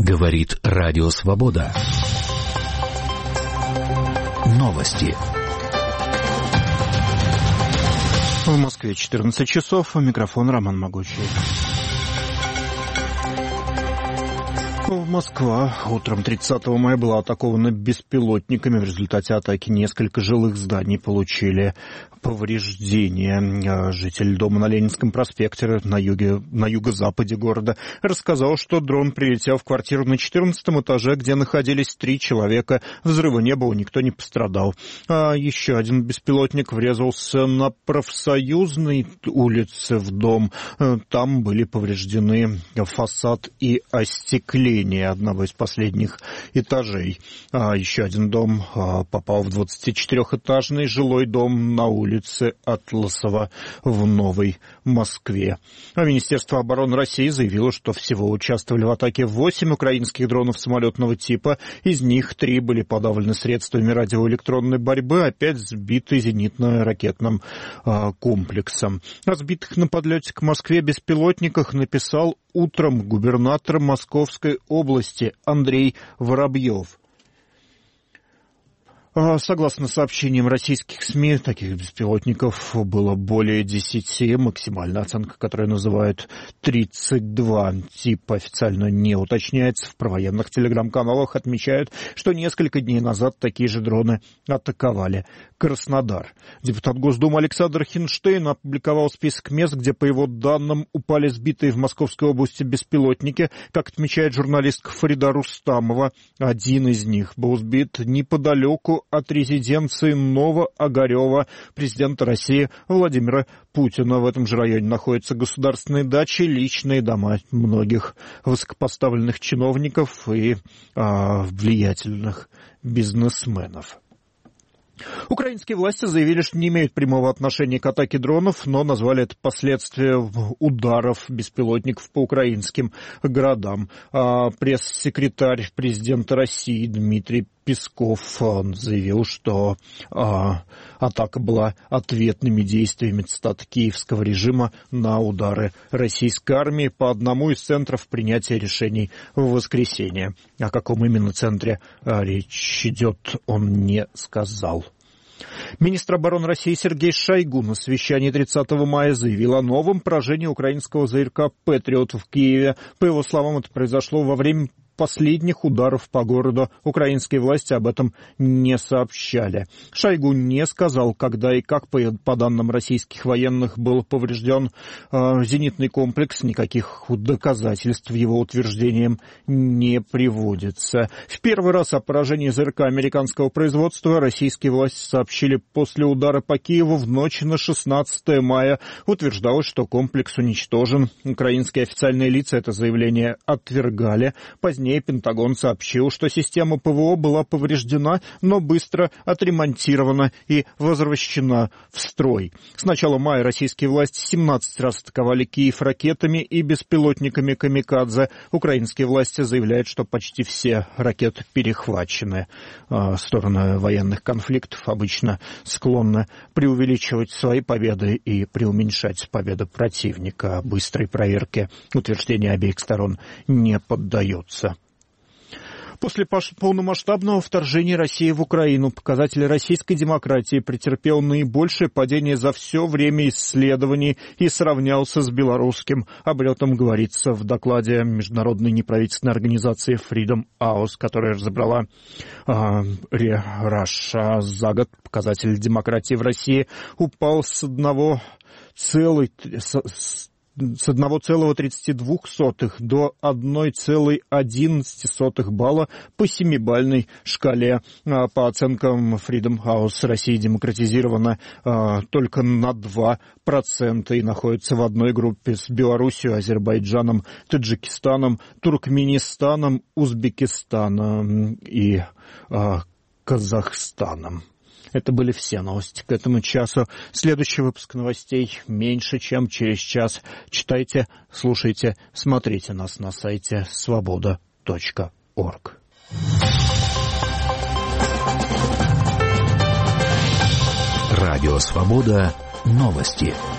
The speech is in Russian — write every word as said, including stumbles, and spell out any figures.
Говорит Радио Свобода. Новости. В Москве четырнадцать часов. Микрофон Роман Могучий. Москва утром тридцатого мая была атакована беспилотниками. В результате атаки несколько жилых зданий получили повреждения. Житель дома на Ленинском проспекте на юге, на юго-западе города рассказал, что дрон прилетел в квартиру на четырнадцатом этаже, где находились три человека. Взрыва не было, никто не пострадал. А еще один беспилотник врезался на Профсоюзной улице в дом. Там были повреждены фасад и остекление одного из последних этажей. А еще один дом попал в двадцатичетырехэтажный жилой дом на улице Атласова в Новой Москве. А Министерство обороны России заявило, что всего участвовали в атаке восемь украинских дронов самолетного типа. Из них три были подавлены средствами радиоэлектронной борьбы, опять сбиты зенитно-ракетным а, комплексом. О сбитых на подлете к Москве беспилотниках написал утром губернатор Московской области Андрей Воробьев. Согласно сообщениям российских СМИ, таких беспилотников было более десяти. Максимальная оценка, которую называют тридцать два. Тип официально не уточняется. В провоенных телеграм-каналах отмечают, что несколько дней назад такие же дроны атаковали Краснодар. Депутат Госдумы Александр Хинштейн опубликовал список мест, где, по его данным, упали сбитые в Московской области беспилотники. Как отмечает журналистка Фарида Рустамова, один из них был сбит неподалеку от резиденции Новоогарева президента России Владимира Путина. В этом же районе находятся государственные дачи, личные дома многих высокопоставленных чиновников и а, влиятельных бизнесменов. Украинские власти заявили, что не имеют прямого отношения к атаке дронов, но назвали это последствия ударов беспилотников по украинским городам. А пресс-секретарь президента России Дмитрий Песков заявил, что а, атака была ответными действиями, цитата, киевского режима на удары российской армии по одному из центров принятия решений в воскресенье. О каком именно центре а, речь идет, он не сказал. Министр обороны России Сергей Шойгу на совещании тридцатого мая заявил о новом поражении украинского ЗРК «Патриот» в Киеве. По его словам, это произошло во время последних ударов по городу. Украинские власти об этом не сообщали. Шойгу не сказал, когда и как, по, по данным российских военных, был поврежден э, зенитный комплекс. Никаких доказательств его утверждениям не приводится. В первый раз о поражении ЗРК американского производства российские власти сообщили после удара по Киеву в ночь на шестнадцатое мая. Утверждалось, что комплекс уничтожен. Украинские официальные лица это заявление отвергали. Позднее Пентагон сообщил, что система ПВО была повреждена, но быстро отремонтирована и возвращена в строй. С начала мая российские власти семнадцать раз атаковали Киев ракетами и беспилотниками «Камикадзе». Украинские власти заявляют, что почти все ракеты перехвачены. Стороны военных конфликтов обычно склонны преувеличивать свои победы и преуменьшать победы противника. Быстрой проверке утверждения обеих сторон не поддается. После полномасштабного вторжения России в Украину показатель российской демократии претерпел наибольшее падение за все время исследований и сравнялся с белорусским. Об этом говорится в докладе международной неправительственной организации Freedom House, которая разобрала э, Russia. За год показатель демократии в России упал с одного целой... С, с одного целого тридцати двух сотых до одного целого одиннадцати сотых балла по семибалльной шкале. По оценкам Freedom House, Россия демократизирована а, только на два процента и находится в одной группе с Белоруссией, Азербайджаном, Таджикистаном, Туркменистаном, Узбекистаном и а, Казахстаном. Это были все новости к этому часу. Следующий выпуск новостей меньше, чем через час. Читайте, слушайте, смотрите нас на сайте свобода точка орг. Радио «Свобода». Новости.